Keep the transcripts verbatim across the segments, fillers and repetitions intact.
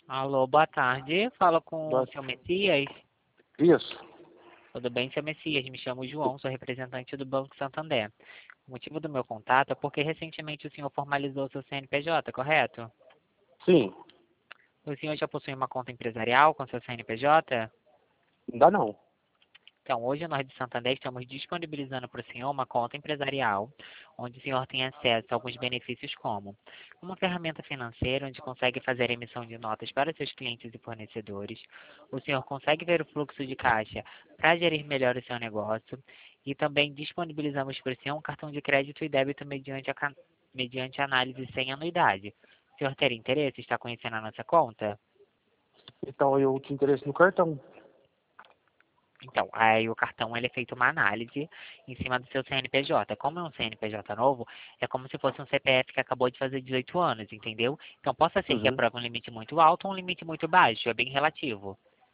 Alô, boa tarde. Fala com o Boa- seu Messias. Isso. Tudo bem, seu Messias? Me chamo João, sou representante do Banco Santander. O motivo do meu contato é porque recentemente o senhor formalizou seu C N P J, correto? Sim. O senhor já possui uma conta empresarial com seu C N P J? Não dá não. Então, hoje nós de Santander estamos disponibilizando para o senhor uma conta empresarial, onde o senhor tem acesso a alguns benefícios como uma ferramenta financeira onde consegue fazer emissão de notas para seus clientes e fornecedores, o senhor consegue ver o fluxo de caixa para gerir melhor o seu negócio e também disponibilizamos para o senhor um cartão de crédito e débito mediante a, ca- mediante análise sem anuidade. O senhor teria interesse em estar conhecendo a nossa conta? Então eu tinha interesse no cartão. Então, aí o cartão ele é feito uma análise em cima do seu C N P J. Como é um C N P J novo, é como se fosse um C P F que acabou de fazer dezoito anos, entendeu? Então, possa ser que Uhum. aprove um limite muito alto ou um limite muito baixo, é bem relativo.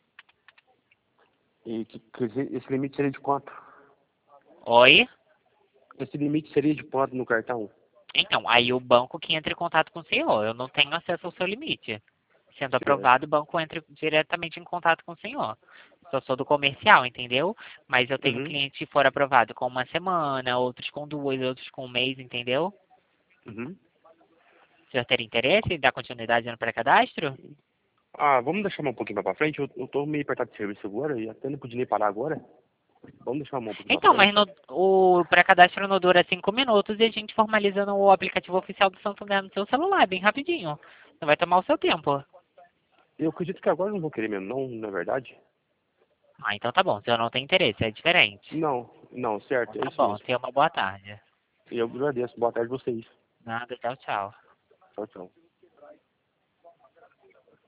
E que, que esse esse limite seria de quanto? Oi? Esse limite seria de quanto no cartão? Então, aí o banco que entra em contato com o senhor. Eu não tenho acesso ao seu limite. Sendo Certo. aprovado, o banco entra diretamente em contato com o senhor. Eu sou do comercial, entendeu? Mas eu tenho Uhum. cliente que for aprovado com uma semana, outros com duas, outros com um mês, entendeu? Uhum. O senhor teria interesse em dar continuidade no pré-cadastro? Ah, vamos deixar mais um pouquinho mais pra frente? Eu, eu tô meio apertado de serviço agora e até não podia nem parar agora. Vamos deixar mais um pouquinho pra Então, mas frente? no- o pré-cadastro não dura cinco minutos e a gente formaliza no aplicativo oficial do Santander no seu celular, bem rapidinho. Não vai tomar o seu tempo. Eu acredito que agora eu não vou querer mesmo, não, na verdade. Ah, então tá bom. O senhor não tem interesse, é diferente. Não, não, Então certo, é tá isso bom. mesmo. Tenha uma boa tarde. E eu agradeço. Boa tarde a vocês. Nada, tchau, tchau. Tchau, tchau.